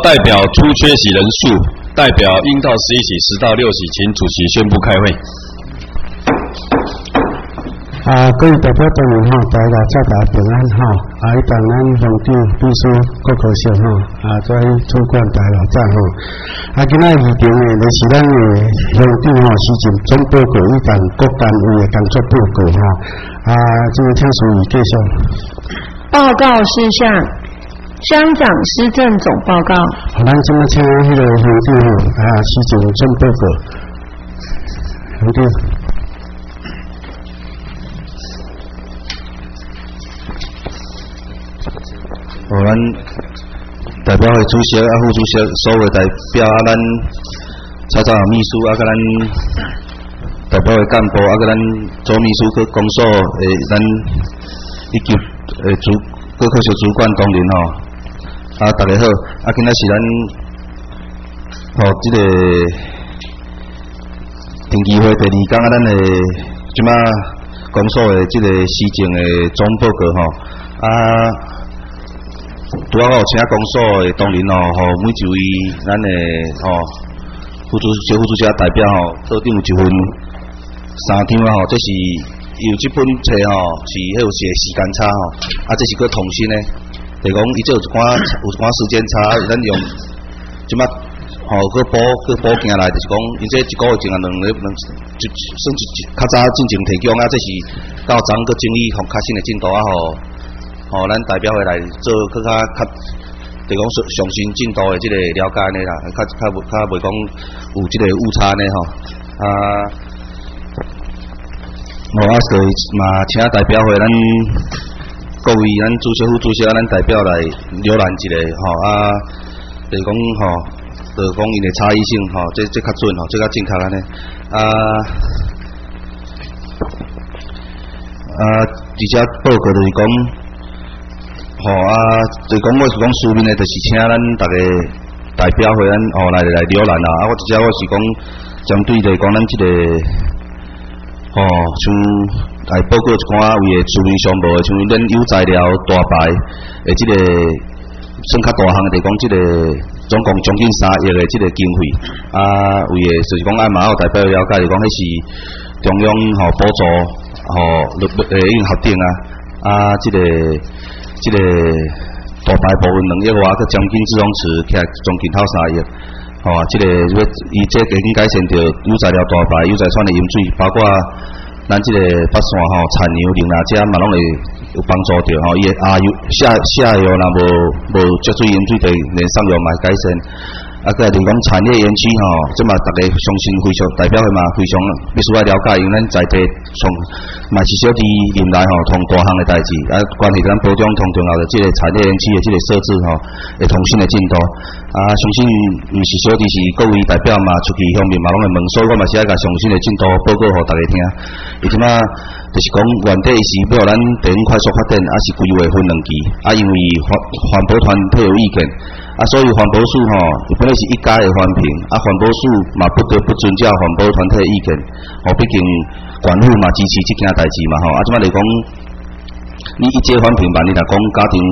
代表出缺席人数，代表应到11席、10到6席，请主席宣布开会。 各位代表同仁大家早大平安一般咱乡长、秘书、各科长在主管大老长今仔议程呢，就是咱的乡长施政总报告以及各单位的工作报告这个请属于继续。 报告事项：乡长施政总报告。 咱今仔请迄个乡长施政总报告，乡长。 咱代表会主席副主席所有代表咱草草秘书甲咱代表会干部甲咱总秘书去公所咱以及各科小主管同仁大家好今仔是咱这个定期会第2天咱的即马公所的这个施政的总报告拄好请公所的同仁每一位咱的副主席代表桌顶有一份3张这是有这本册是迄有一个时间差这是佫同新的，就是讲伊这有一寡时间差，咱用即马佫补进来，就是讲伊这1个月前算一较早进前提供这是到昨佫整理较新的进度咱代表会来做佫较，就讲上新进度的这个了解呢啦，较袂讲有这个误差呢所以嘛，请代表会咱各位咱主席、副主席咱代表来浏览一下就是讲就是讲因的差异性这较准这较正确安尼而且报告就是讲。就是讲我是讲书面的，就是请咱大家代表会咱来浏览我我是讲针对着讲咱这个像来报告一寡位的书面项目的，像咱有材料大牌的这个算较大项的，就是讲这个总共将近3亿的这个经费位的就是讲嘛有代表了解，就是讲迄是中央补助已经核定这个大牌部分2亿外，佮将近自用池起来将近头3亿，这个伊这已经改善着有材料大牌、有材选的饮水，包括咱这个北线产牛、零哪遮嘛拢会有帮助着伊的下游若无接水饮水地，连上游嘛改善。佮就是讲产业园区即嘛大家相信非常代表的嘛非常必须要了解，因为咱在地从嘛是小弟任来同大项的代志关系咱保障同重要的这个产业园区的这个设置会同新的进度相信毋是小弟是各位代表嘛出去方面嘛拢会问，所以我嘛是爱甲上新的进度报告互大家听。伊即嘛就是讲原底是要咱地方快速发展是规划分2期因为环保团体有意见所以环保署本来是1家的环评环保署嘛不得不遵照环保团体的意见毕竟县府嘛支持这件代志嘛即摆来讲你一这环评吧，你若讲家庭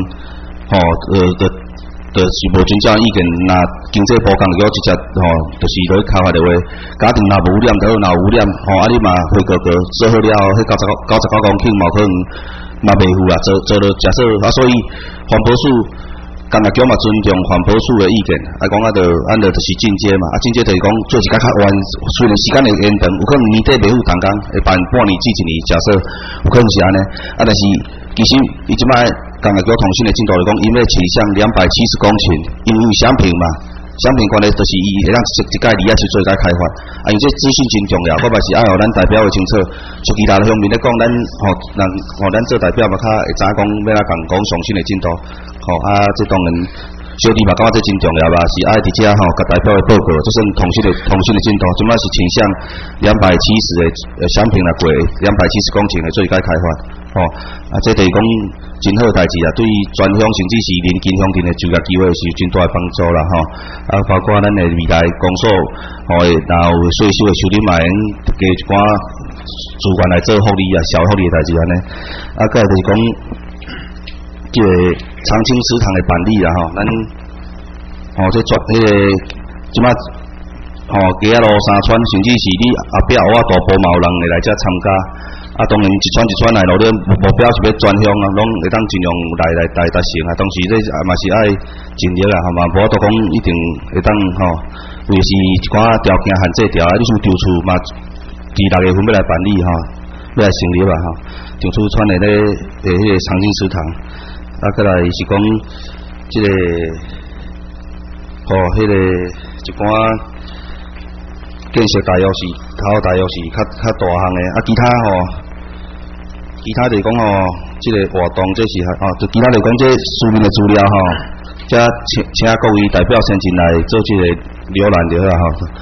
就是无遵照意见，那经济部讲叫直接就是落去开发的话，家庭若无污染，就若有污染你嘛灰哥哥做好了迄99公顷嘛可能嘛袂赴做了假设所以环保署干那叫嘛尊重环保署的意见，讲按着就是进阶嘛，进阶就是讲做一较完，虽然时间会延长，有可能年底袂赴动工，会办半年至1年，假设有可能是安尼，但是其实伊即摆干那叫同新的进度来讲，因为取向270公顷，因为商品嘛，商品关系就是伊会让一概利去做一概开发，因为这资讯真重要，我嘛是爱互咱代表会清楚，出其他方面咧讲，咱做代表嘛较会知讲要来讲上新的进度。这当然，小弟嘛感觉这真重要吧，是爱伫遮甲代表的报告，这算同新的进度，即摆是倾向270的商品来过270公顷的做一个开发，这就是讲真好代志对全乡甚至是邻近乡镇的就业机会是真大的帮助啦包括咱的未来工作然后税收的收入嘛，加一寡资源来做福利小福利的代志安尼再来就是讲。这个长青祠堂的办理啦咱这迄个即马街路三川，甚至是你后壁我大埔嘛有人会来遮参加。当然一串一串来路，你目标是要转向啊，拢会当尽量来达成啊。当时这嘛是爱尽力啊，嘛无都讲一定会当为是一寡条件限制条啊。你像张厝嘛，伫6月份要来办理要来成立啊张厝村的迄个长青祠堂，再来是讲这个迄个一寡建设大约是大约是较大项的啊，其他就是讲这个活动这是就其他就是讲这书面的资料则请各位代表先进来做这个浏览就好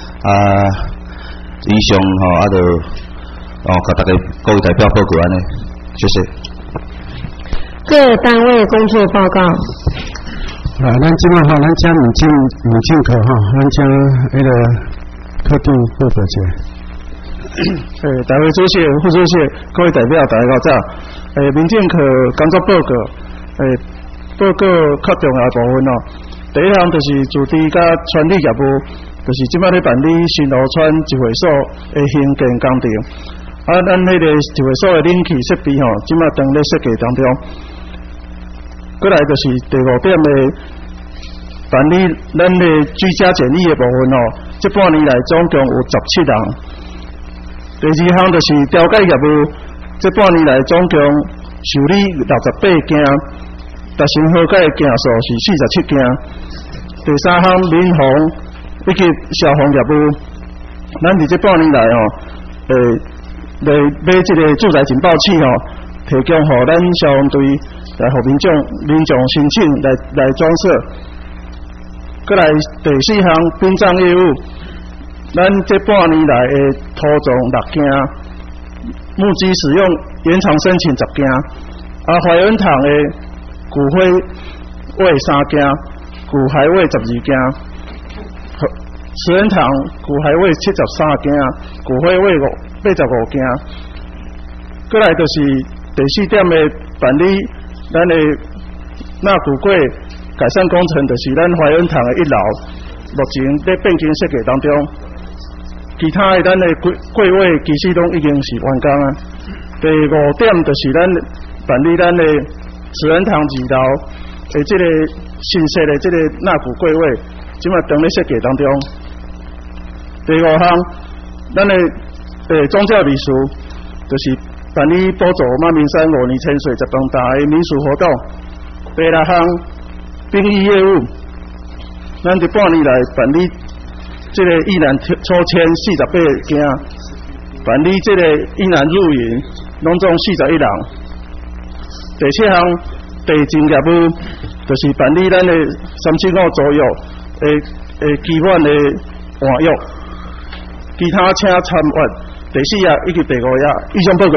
以上就甲大家各位代表报告安尼，谢谢。 各单位工作报告。 咱即马咱将民进课咱将迄个特定报告者。 大会主席、副主席、各位代表，大家早。民政课工作报告，报告较重要部分第一项就是驻地甲管理业务，就是即摆咧办理新湖村集会所的兴建工程。咱迄个集会所的冷气设备即摆正咧设计当中。过来就是第5点的办理咱的居家检疫的部分这半年来总共有17人。第2项就是调解业务，这半年来总共受理68件，达成和解件数是47件。第3项民防以及消防业务，咱伫这半年来来买这个住宅警报器提供予咱消防队来予民众申请来装设。过来第4项殡葬业务。咱这半年来的土葬6件，募集使用延长申请10件，怀恩堂的骨灰位3件，骨骸位12件，慈恩堂骨骸位73件，骨灰位85件。过来就是第4点的办理咱的纳骨柜改善工程，就是咱怀恩堂的1楼，目前在变更设计当中。其他的咱的柜位其实拢已经是完工啊。第5点就是咱办理咱的慈恩堂2楼的这个新设的这个纳骨柜位，即马正咧设计当中。第5项，咱的宗教礼俗，就是办理补助马明山5年千岁十方大的民俗活动。第6项，殡仪业务，咱这半年来办理。这个义男抽签48件，办理这个义男入营，拢总41人。第7项地震业务，就是办理咱的375左右的基本的换约，其他请参阅第4页以及第5页。以上报告。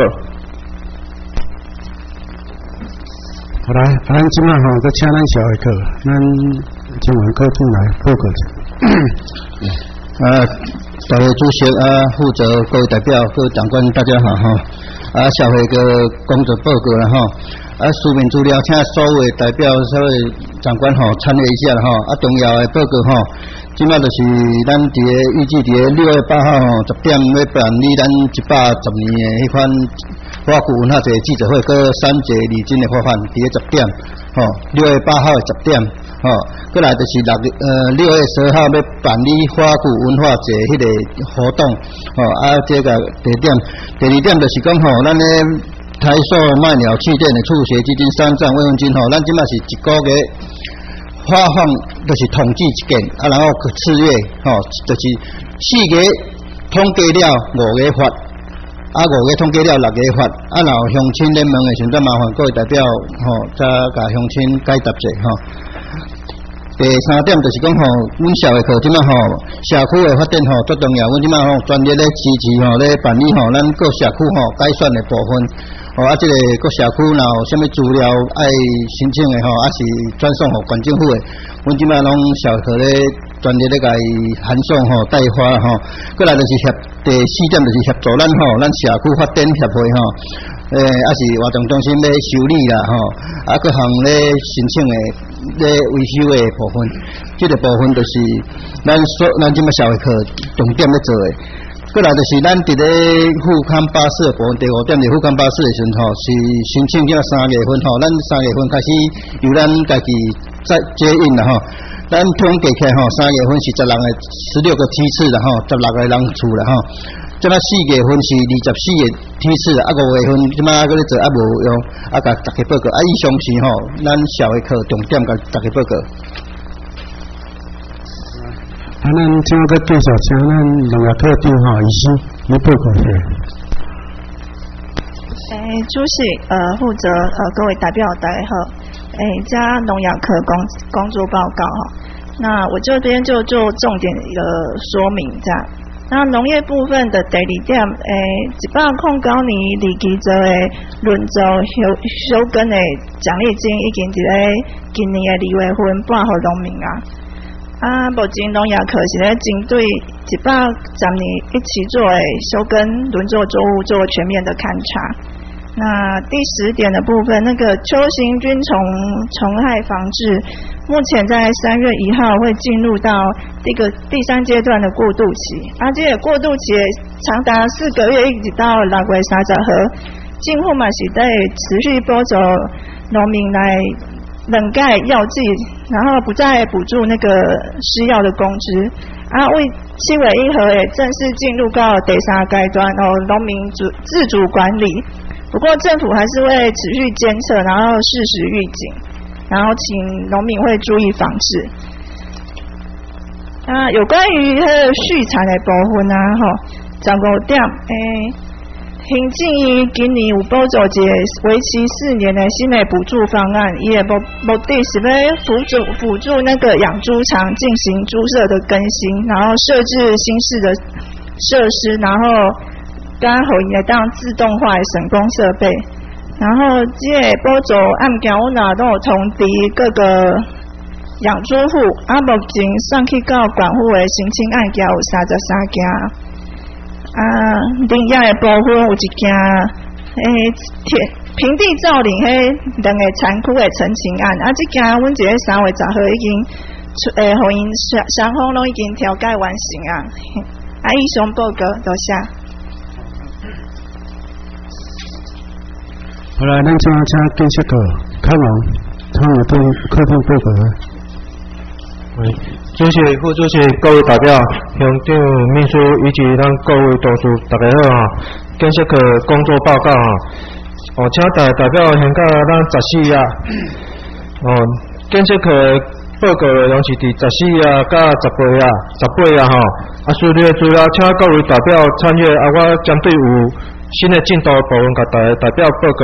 好来，咱即马再请咱小会课，咱今晚课进来报告者。 大会主席负责各位代表、各位长官，大家好小会个工作报告了书面资料，请所有代表、所有长官参阅一下了重要的报告即马就是咱伫个预计伫个6月8号10点要办理咱110年的迄款花鼓文化节记者会，搁3节礼金的发放伫个10点6月8号的10点过来就是6月12号要办理花鼓文化节迄个活动这个第一点。第2点就是讲咱的台塑麦鸟气垫的助学基金3兆慰问金咱即马是1个月发放，就是统计一件然后次月就是4月统计了5月发5月统计了6月发然后乡亲联盟的时阵，麻烦各位代表再甲乡亲解答者第3点就是讲阮社会课即马社区的发展最重要，阮即马专业咧支持咧办理咱各社区改善的部分这个各社区若有啥物资料爱申请的是转送给县政府的，阮即马拢社会课咧专业咧甲伊函送代发过来就是第4点就是协助咱社区发展协会是活动中心要修理啦吼，各项咧申请诶咧维修诶部分，这个部分就是咱即马社会课重点咧做诶。过来就是咱伫咧富康巴士诶部分，第5点是富康巴士诶时阵吼，是申请即3月份吼，咱3月份开始由咱家己在接应啦吼。咱统计起来吼，3月份是16个16个梯次啦吼，16个人厝啦吼。即马4月份是24个梯次啦，5月份即马搁咧做无用，甲大家报告。以上是吼，咱社会课重点甲大家报告。 咱即马搁继续请咱农业科长吼医师来报告下。 主席负责各位代表大家好，加农业科工作报告哈。那我这边就做重点一个说明这样。那农业部分的第2点，109年立基做的轮作休耕的奖励金已经伫咧今年的2月份拨予农民啊。目前农业科是咧针对110年一起做的休耕轮作作物做全面的勘察。那第10点的部分，那个秋行菌虫害防治，目前在3月1号会进入到第3阶段的过渡期，这个过渡期长达4个月，一直到6月30号，政府嘛是在持续补助农民来冷盖药剂，然后不再补助那个施药的工资。为7月1号会正式进入到第3阶段，农民自主管理。不过政府还是会持续监测，然后适时预警，然后请农民会注意防治。有关于它的畜产的部分15点，行政院今年有补助一个为期4年的新的补助方案，伊的目的是要辅助那个养猪场进行猪舍的更新，然后设置新式的设施，然后甲互因会当自动化的省工设备，然后这个补助案件我哪都有通知各个养猪户，目前送去到管户的申请案件有33件，领养的部分有1件，平地造林2个残酷的陈情案，这件阮一个3月10号已经互因双方拢已经调解完成以上报告多谢。 好来，咱就请建设科康龙参与对课程报告。 主席、副主席、各位代表、乡长、秘书以及咱各位同事，大家好建设科工作报告请代表先到咱14啊。建设科报告内容是伫14啊、甲18啊需要资料，请各位代表参阅我针对有新的进度部分，甲代表报告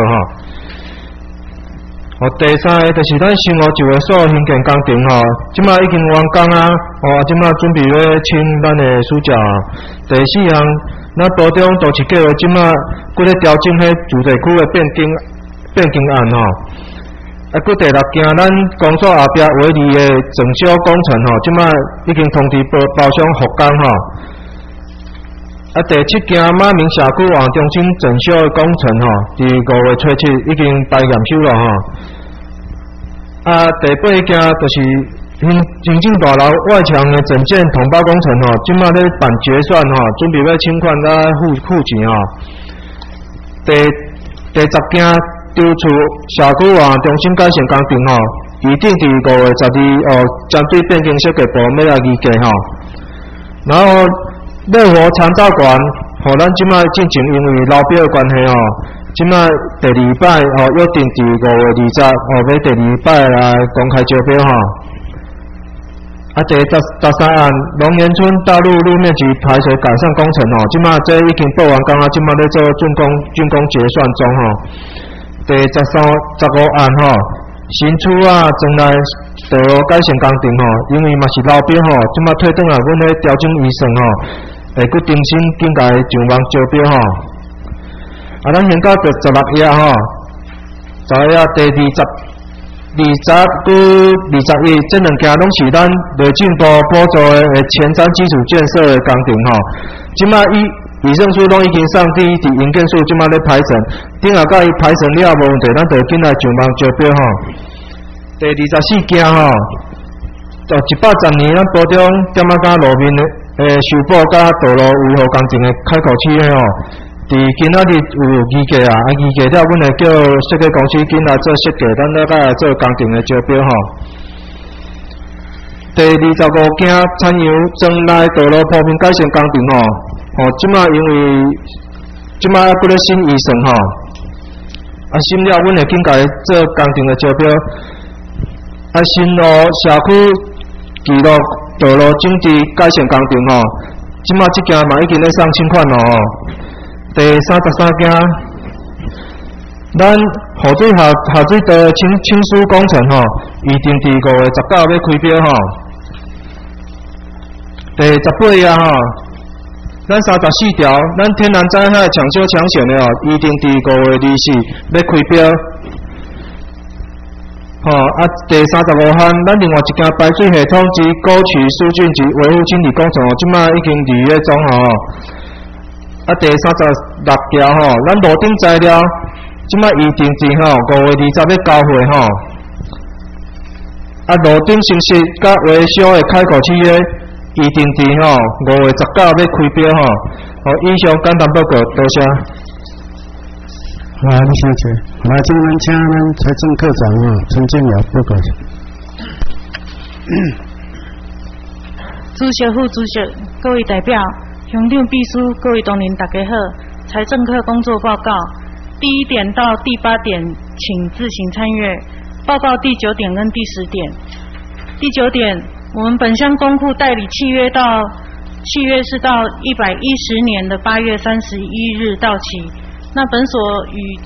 第3个就是咱生活就业所兴建工程即马已经完工即马准备要请咱的署长第4项，咱部中都市计划即马搁咧调整迄住宅区的变更案搁第6件，咱公所后壁围篱的整修工程即马已经通知包商复工第7件，马明社区网中心整修的工程伫5月初7已经排验收了第8件就是行政大楼外墙的整建统包工程即马咧办决算准备要请款甲付钱第10件，丢出社区网中心改善工程预定伫5月12针对变更设计部要来议价然后热河长照馆，咱即摆进前因为老表的关系即摆第2摆约定伫5月20要第2摆来公开招标第13案龙岩村大路路面及排水改善工程即摆这已经报完工即摆咧做竣工结算中第15案新厝将来道路改善工程因为嘛是老表即摆退转来阮咧调整预算会佫重新更改上网招标咱先到第16页16页第20这2件拢是咱内政部补助的前瞻基础建设的工程即摆卫生署拢已经送伫营建署即马咧排程，顶下甲伊排程了无问题，咱就紧来上网招标吼。第24件吼，就110年咱保障点仔甲路面诶修补甲道路维护工程诶开口企业吼。伫今仔日有议价啊，议价了，阮会叫设计公司紧来做设计，咱了甲来做工程诶招标吼。第25件产业庄内道路铺面改善工程吼，即马因为即马搁咧审预算吼，审了阮会紧甲伊做工程诶招标，新路社区记录道路整治改善工程吼，即马即件嘛已经咧送请款咯吼。第33件，咱雨水下水道清疏工程吼，预定伫5月19号要开标吼。第18页吼，咱34条，咱天然灾害抢修抢险的吼，预定伫5月24要开标。第35项，咱另外一件排水系统及沟渠疏浚及维护清理工程吼，即马已经伫咧中吼。第36条吼，咱路顶材料，即马预定伫5月20要交货吼。路顶清洗甲维修的开口契约，预定伫5月19要开标吼。以上简单报告，多谢。 你先坐。来，今晚请咱财政科长陈建尧报告。 主席、副主席、各位代表。乡长、秘书、各位同仁，大家好。财政课工作报告第1点到第8点，请自行参阅。报告第9点跟第10点。第9点，我们本乡公库代理契约是到110年的8月31日到期。那本所于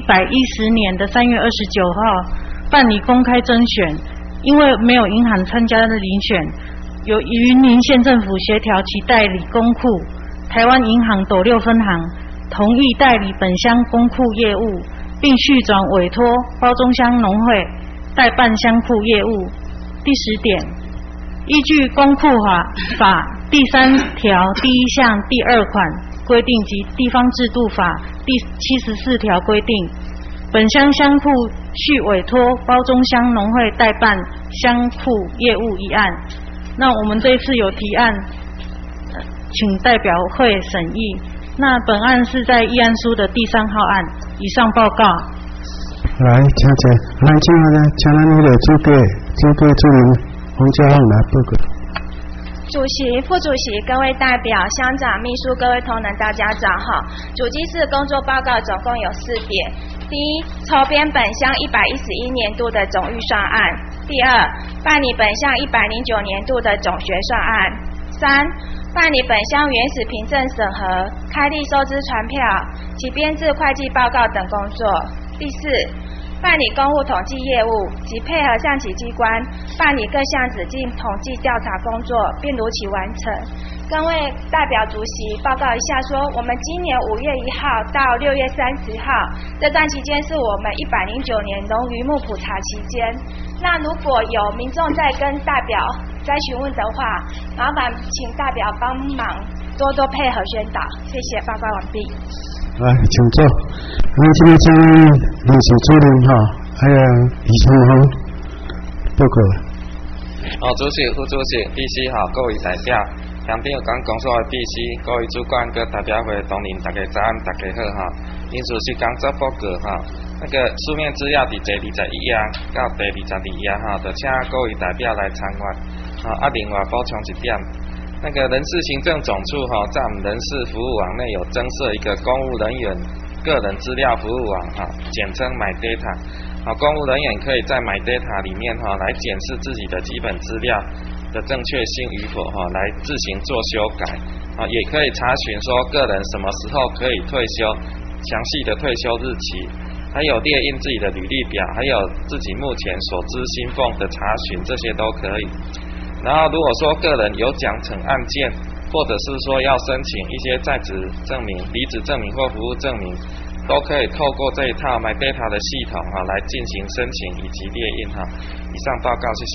110年的3月29号办理公开甄选，因为没有银行参加的遴选。由云林县政府协调其代理公库台湾银行斗六分行同意代理本乡公库业务，并续转委托包中乡农会代办乡库业务。第10点，依据公库法第3条第1项第2款规定及地方制度法第74条规定，本乡乡库续委托包中乡农会代办乡库业务一案。那我们这一次有提案，请代表会审议。那本案是在议案书的第3号案。以上报告。 来，请坐。咱今下呢，请咱迄个主任洪家宏来报告。 主席、副主席、各位代表、乡长、秘书、各位同仁，大家早好。主机室工作报告总共有4点：第一，筹编本乡111年度的总预算案；第2，办理本乡109年度的总决算案；3，办理本乡原始凭证审核、开立收支传票及编制会计报告等工作；第4，办理公务统计业务及配合上级机关办理各项指定统计调查工作，并如期完成。各位代表主席报告一下说，我们今年5月1号到6月30号这段期间是我们109年农渔牧普查期间。那如果有民众在跟代表在询问的话，麻烦请代表帮忙多多配合宣导，谢谢。报告完毕。 来，请坐。咱今天将临时主任还有李春红报告。 主席、副主席、秘书各位代表，乡长港公所的秘书、各位主管、各代表会同仁，大家早安，大家好因此是工作报告那个书面资料伫第21页到第22页就请各位代表来参阅另外补充一点。那个人事行政总处在我们人事服务网内有增设一个公务人员个人资料服务网简称 MyData。公务人员可以在 MyData 里面来检视自己的基本资料的正确性与否来自行做修改也可以查询说个人什么时候可以退休，详细的退休日期，还有列印自己的履历表，还有自己目前所知薪俸的查询，这些都可以。然后如果说个人有奖惩案件，或者是说要申请一些在职证明、离职证明或服务证明，都可以透过这一套 MyData 的系统来进行申请以及列印以上报告，谢谢。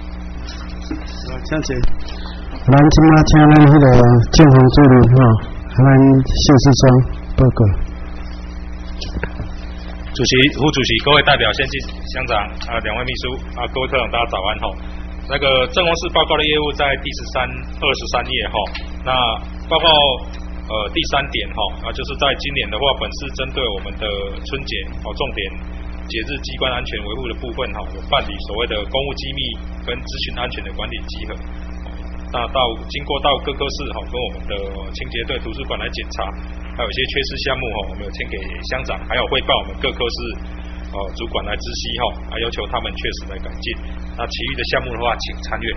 谢谢。咱今仔请咱迄个政风主任咱谢世庄报告。 主席、副主席、各位代表、县级乡长2位秘书各位科长，大家早安吼。那个政风室报告的业务在第23页吼。那报告第3点吼就是在今年的话，本市针对我们的春节重点节日机关安全维护的部分有办理所谓的公务机密跟资讯安全的管理集合。那经过到各科室跟我们的清洁队、图书馆来检查，还有一些缺失项目我们有签给乡长，还有汇报我们各科室主管来知悉要求他们确实来改进。那其余的项目的话，请参阅。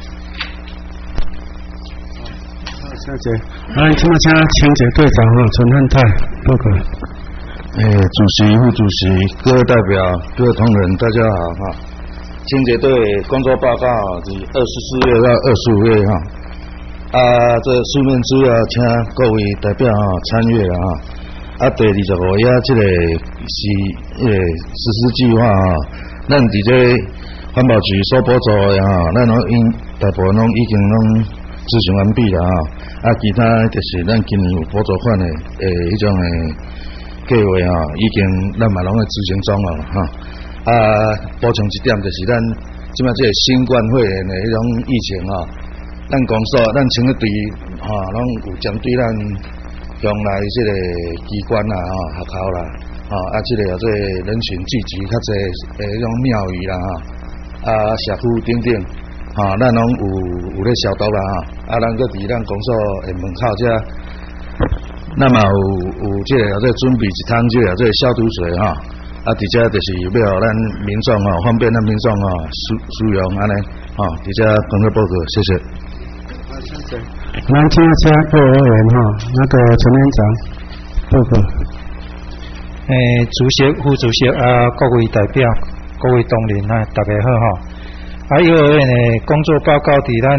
谢谢。今麦请清洁队长陈汉泰报告。 主席、副主席、各位代表、各位同仁，大家好哈。清洁队工作报告是24月到25月这书面资料请各位代表参阅第25页这个是实施计划咱伫这环保局所补助的咱大部分已经执行完毕了其他就是咱今年有补助款的迄种的计划已经咱嘛拢在执行中补充一点就是咱即摆这个新冠肺炎的迄种疫情咱公所、咱清洁队拢有针对咱乡内这个机关学校啦这个做人群聚集较济迄种庙宇啦社区等等咱拢有咧消毒啦咱搁伫咱公所的门口遮，咱嘛有这个准备一桶这个消毒水伫遮就是要互咱民众方便咱民众使用安尼伫遮工作报告，谢谢。 咱请幼儿园那个陈院长报告。 主席、副主席各位代表、各位同仁大家好幼儿园的工作报告伫咱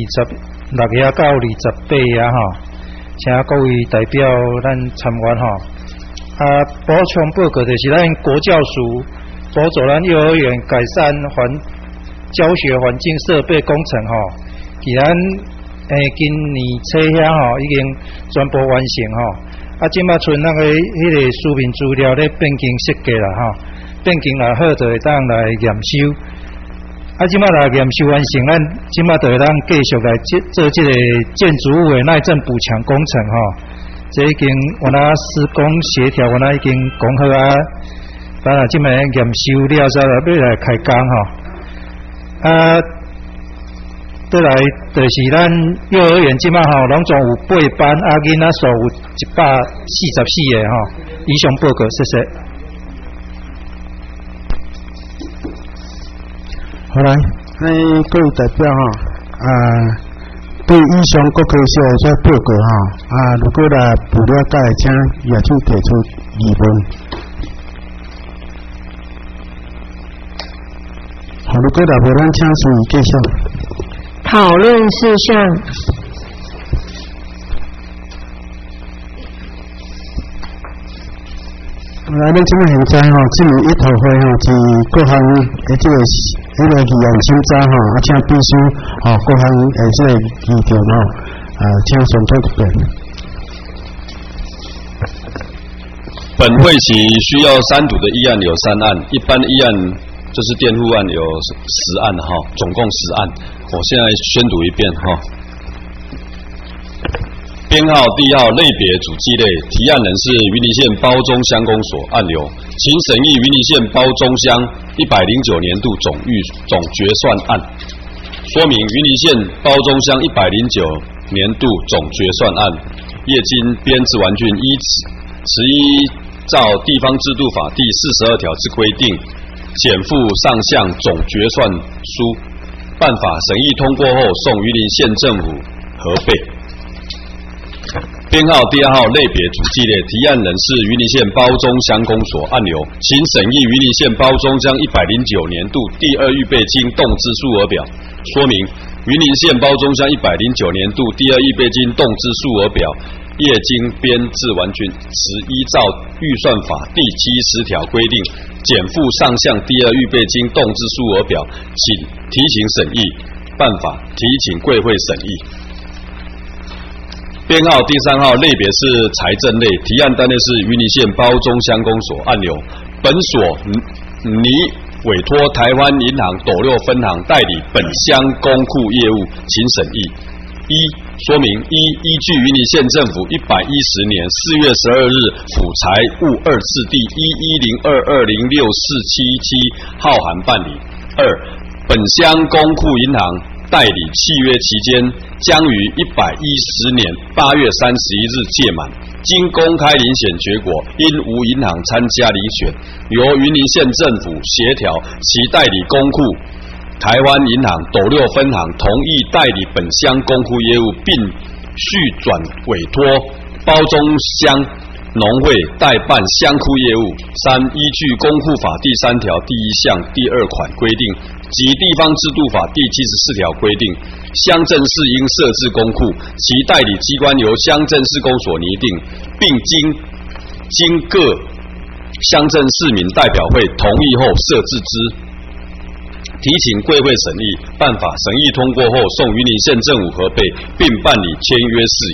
26页到28页请各位代表咱参观补充报告就是咱国教署补助咱幼儿园改善教学环境设备工程其咱今年初遐已经全部完成即摆剩那个迄个书面资料咧变更设计啦变更啦好就会当来验收即摆来验收完成，咱即摆就会当继续来做这个建筑物的耐震补强工程这已经原来施工协调，原来已经讲好当然即摆验收了之后要来开工再来就是咱幼儿园即摆拢总有8班囡仔数有144个以上报告，谢谢。 好来，各位代表对以上各科室的报告如果来不了解，请也请提出疑问。如果来无，咱请司仪继续。 讨论事项。 咱即摆现在今年一头会是各项的这个议案审查请必须各项的这个议题请选择一遍。 本会期需要3读的议案有3案，一般议案就是垫付案有10案总共10案。我现在宣读一遍编号第1号类别主机类，提案人是云林县褒忠乡公所案由，请审议云林县褒忠乡109年度总决算案。说明云林县褒忠乡109年度总决算案，业经编制完竣此依照地方制度法第42条之规定，减负上项总决算书，办法审议通过后送云林县政府核备。编号第2号类别主计列，提案人是云林县褒忠乡公所案由，请审议云林县褒忠乡109年度第2预备金动支数额表。说明云林县褒忠乡109年度第2预备金动支数额表，业经编制完竣，实依照预算法第70条规定，减负上项第2预备金动支数额表，请提请审议，办法提请贵会审议。 编号第3号，类别是财政类，提案单位是云林县包中乡公所，案由本所拟委托台湾银行斗六分行代理本乡公库业务，请审议。说明依据云林县政府110年4月12日府财务2次第1102206477号函办理。本乡公库银行代理契约期间将于110年8月31日届满，经公开遴选结果，因无银行参加遴选，由云林县政府协调其代理公库台湾银行斗六分行同意代理本乡公库业务，并续转委托包中乡农会代办乡库业务。依据公库法第3条第1项第2款规定及地方制度法第74条规定，乡镇市应设置公库，其代理机关由乡镇市公所拟定，并经各乡镇市民代表会同意后设置之。提请贵会审议，办法审议通过后送云林县政府核备，并办理签约事宜。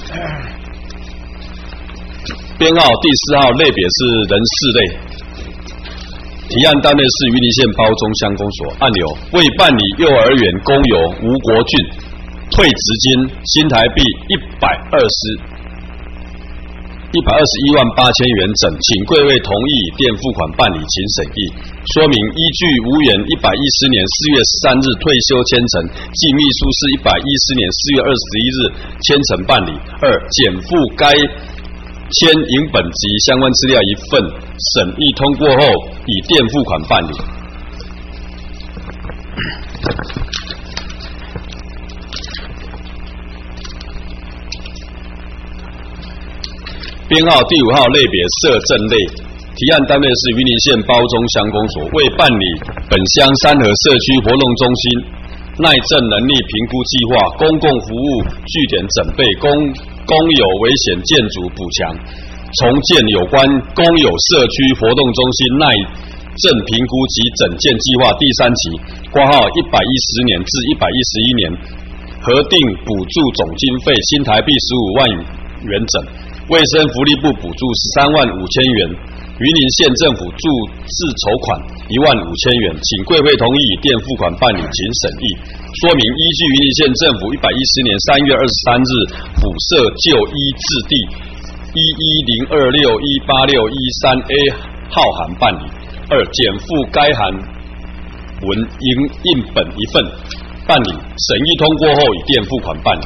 编号第4号，类别是人事类，提案单位是云林县包中乡公所，案由为办理幼儿园工友吴国俊退职金新台币121.8千元整，请贵位同意以垫付款办理，请审议。说明依据无原110年4月13日退休签呈暨秘书是110年4月21日签呈办理。减附该签影本及相关资料一份，审议通过后以垫付款办理。编号第5号，类别社政类，提案单位是云林县包中乡公所，为办理本乡三和社区活动中心耐震能力评估计划、公共服务据点整备、公有危险建筑补强、重建有关公有社区活动中心耐震评估及整建计划第3期（括号110年至111年）核定补助总经费新台币15万元整。卫生福利部补助13万5千元，云林县政府注自筹款1万5千元，请贵会同意以垫付款办理，请审议。说明依据云林县政府110年3月23日府社就医制第1102618613A号函办理。减附该函文印本一份，办理，审议通过后以垫付款办理。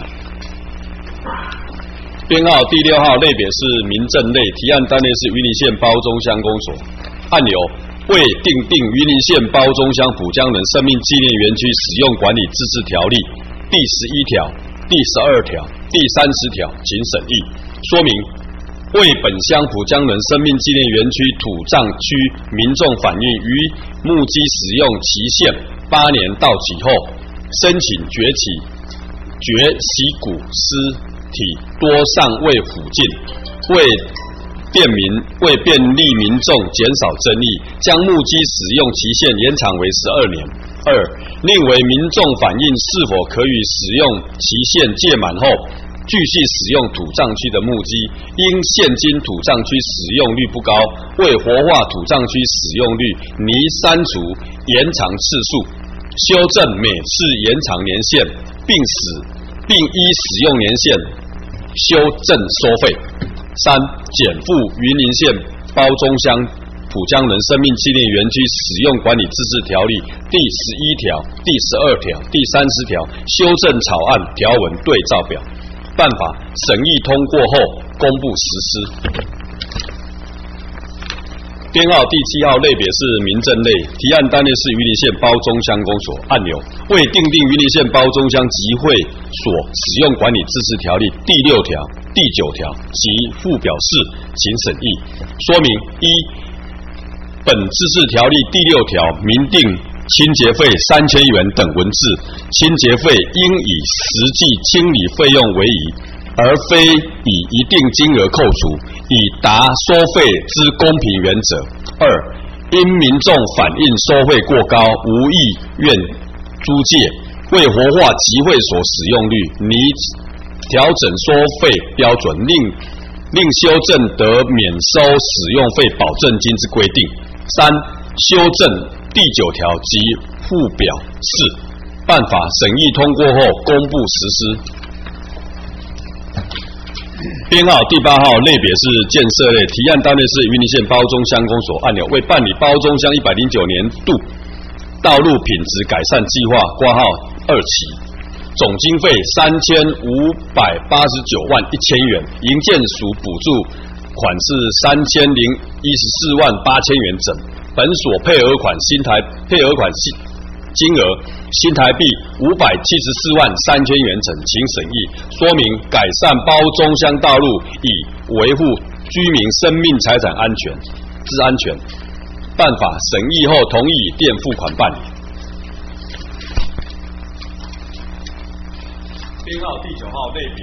编号第6号，类别是民政类，提案单位是云林县包中乡公所，案由为订定云林县包中乡埔江人生命纪念园区使用管理自治条例第11条、第12条、第30条，请审议。说明为本乡埔江人生命纪念园区土葬区民众反映于目击使用期限8年到期后，申请决习古尸体多尚未附近，为便利民众减少争议，将目击使用期限延长为12年。另为民众反映是否可以使用期限届满后继续使用土葬区的目击，因现今土葬区使用率不高，为活化土葬区使用率，拟删除延长次数，修正每次延长年限，并依使用年限修正收费。减附云林县包中乡埔江人生命纪念园区使用管理自治条例第11条、第12条、第30条修正草案条文对照表，办法审议通过后公布实施。编号第7号，类别是民政类，提案单位是云林县包中乡公所，案由为订定云林县包中乡集会所使用管理自治条例第6条、第9条及附表示，请审议。说明本自治条例第6条明定清洁费3000元等文字，清洁费应以实际清理费用为宜，而非以一定金额扣除，以达收费之公平原则。因民众反映收费过高，无意愿租借，为活化集会所使用率，拟调整收费标准，另修正得免收使用费保证金之规定。3、修正第9条及附表4。办法审议通过后公布实施。编号第8号类别是建设类，提案单位是云林县包中乡公所。按钮为办理包中乡109年度道路品质改善计划（括号2期），总经费3589万1000元，营建署补助款是3014万8000元整，本所配额款金额新台币574万3000元整，请审议。说明改善包中乡道路以维护居民生命财产之安全。办法审议后同意垫付款办理。编号第9号类别。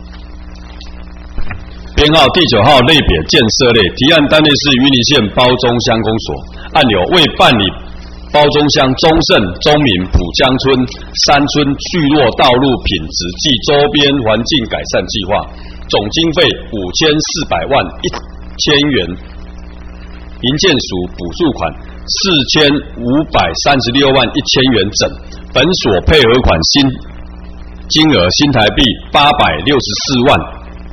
编号第9号类别建设类，提案单位是云林县包中乡公所。按钮为办理包中乡中盛、中民、浦江村3村聚落道路品质及周边环境改善计划，总经费5400万1000元，营建署补助款4536万1000元整，本所配额款金额新台币864万。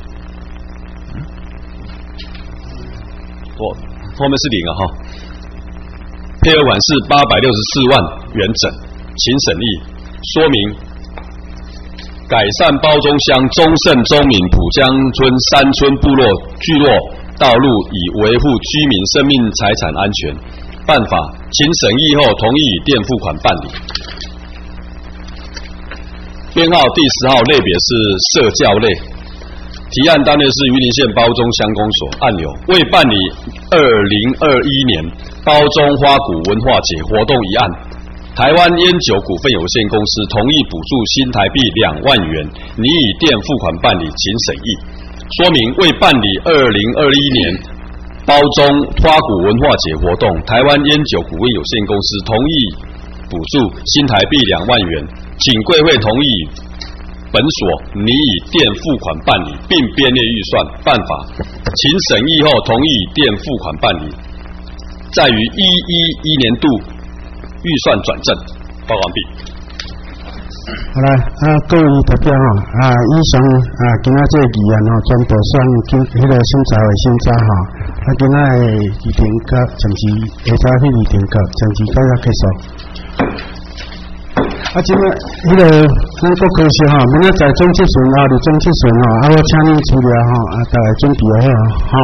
后面是0啊哈。配额款是864万元整，请审议。说明改善包中乡中盛、中民、浦江村3村部落聚落道路以维护居民生命财产安全。办法请审议后同意垫付款办理。编号第10号类别是社教类，提案单位是云林县包中乡公所。按钮为办理2021年包中花鼓文化节活动一案，台湾烟酒股份有限公司同意补助新台币2万元，拟以垫付款办理，请审议。说明为办理2021年包中花鼓文化节活动，台湾烟酒股份有限公司同意补助新台币2万元，请贵会同意本所拟以垫付款办理，并编列预算。办法请审议后同意垫付款办理，在于111年度预算转正。报告完毕。 好来各位代表以上今仔这个议案全部选迄个审查会审查今仔的议程甲暂时下早迄议程甲暂时到遐结束。即个迄个咱国科学明仔载总结顺后日总结顺我请恁资料大家准备好